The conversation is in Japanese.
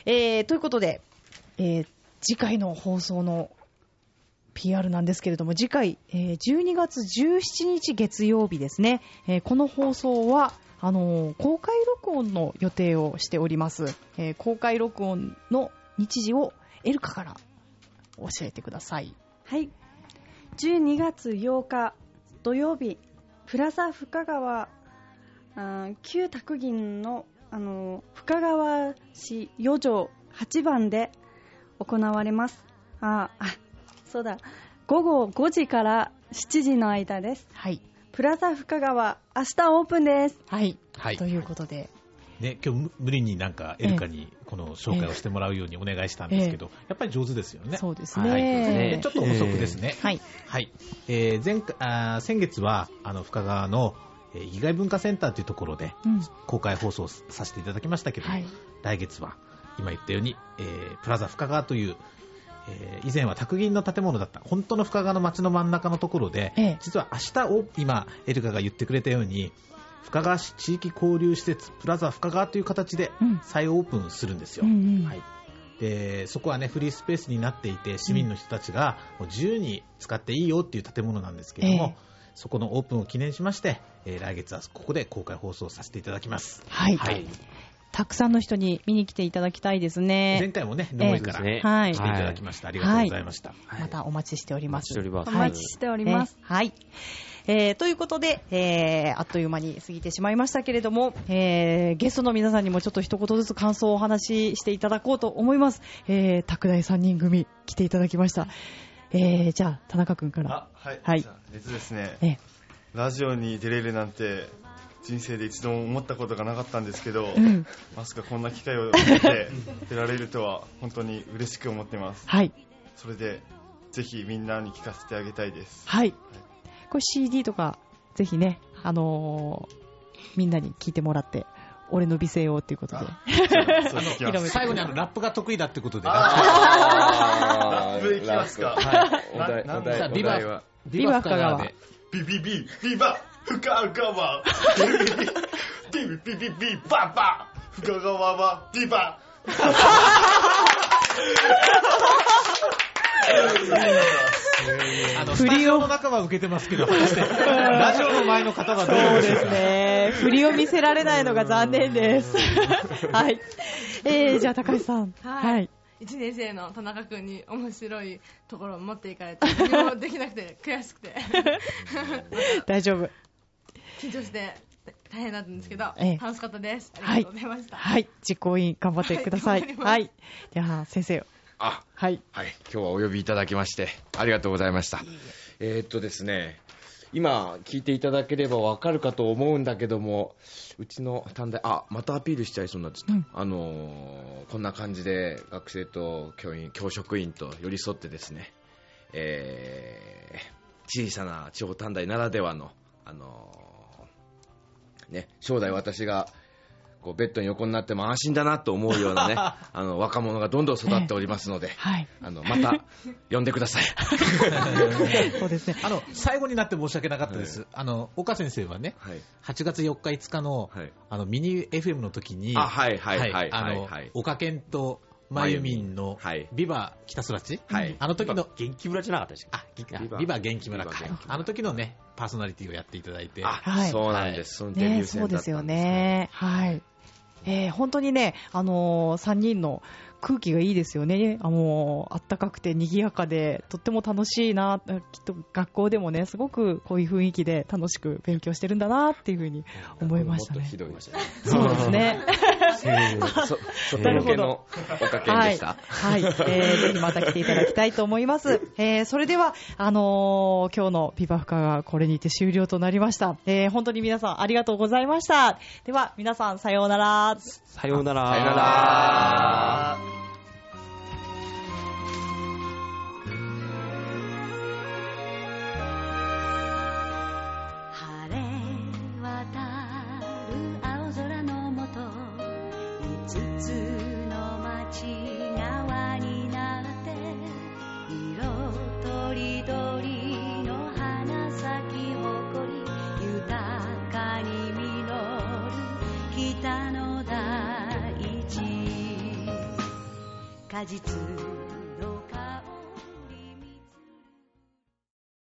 ということで、次回の放送の PR なんですけれども、次回、12月17日月曜日ですね、この放送は公開録音の予定をしております。公開録音の日時をエルカから教えてください。 はい、12月8日土曜日、プラザ深川旧宅銀の、深川市4条8番で行われます。そうだ、午後5時から7時の間です。 はい。 プラザ深川、明日オープンです。 はい。 はい。 ということで。 ね、今日無理になんかエルカにこの紹介をしてもらうようにお願いしたんですけど、やっぱり上手ですよね。 そうですね。 はい、ちょっと補足ですね。 はい。 はい。先月は深川の生きがい文化センターというところで公開放送させていただきましたけど、来月は今言ったように、プラザ深川という以前は宅銀の建物だった本当の深川の街の真ん中のところで、実は明日今エルカが言ってくれたように深川市地域交流施設プラザ深川という形で再オープンするんですよ。はい、でそこはねフリースペースになっていて市民の人たちがもう自由に使っていいよっていう建物なんですけれども、そこのオープンを記念しまして、来月はここで公開放送させていただきます。 はい、たくさんの人に見に来ていただきたいですね。 前回もね、野森から来ていただきました。ありがとうございました。 またお待ちしております。 お待ちしております。 はい。ということで、あっという間に過ぎてしまいましたけれども、ゲストの皆さんにもちょっと一言ずつ感想をお話ししていただこうと思います。拓大3人組来ていただきました。じゃあ田中君から。 はい。ですね、ラジオに出れるなんて人生で一度も思ったことがなかったんですけど、まさかこんな機会を得て出られるとは本当に嬉しく思ってます。 はい。 それでぜひみんなに聞かせてあげたいです。 はい。これ CD とかぜひね、みんなに聞いてもらって俺の美声をということで最後にラップが得意だってことでラップいきますか。 ビバ深川でビバ深川ビババ深川はビバスタジオの中は受けてますけど、ラジオの前の方はどうですか。 そうですね、振りを見せられないのが残念です。はい。じゃあ高橋さん。はい。 1年生の田中君に面白いところを持っていかれて何もできなくて悔しくて大丈夫、 緊張して大変だったんですけど、楽しかったです。ありがとうございました。 はい、実行委員頑張ってください。はい、では先生。 はい、今日はお呼びいただきましてありがとうございました。ですね、今聞いていただければわかるかと思うんだけども、うちの短大またアピールしちゃいそうになってた、こんな感じで学生と教職員と寄り添ってですね、小さな地方短大ならではの将来私がこうベッドに横になっても安心だなと思うようなね若者がどんどん育っておりますので、また呼んでください。 そうですね、 最後になって申し訳なかったです。岡先生はね、8月4日5日の、ミニ FM の時に岡健とまゆみんのビバ北空地、あの時の元気村じゃなかったでしたっけ。 ビバ元気村か、あの時のねパーソナリティをやっていただいて、 そうなんです。そのデビュー戦だったんです。 そうですよね。はい。本当にね、3人の空気がいいですよね。あったかくて賑やかでとっても楽しいな。きっと学校でもねすごくこういう雰囲気で楽しく勉強してるんだなっていうふうに思いましたね。 もっとひどいそうですね。 なるほど。岡健でした。 はい。ぜひまた来ていただきたいと思います。それでは今日のビバフカがこれにて終了となりました。本当に皆さんありがとうございました。では皆さんさようなら。 さようなら。 さようなら。 晴れ渡る青空のもと、5つの町側になって色とりどりの花咲き誇り、豊かに実る北の大地。 果実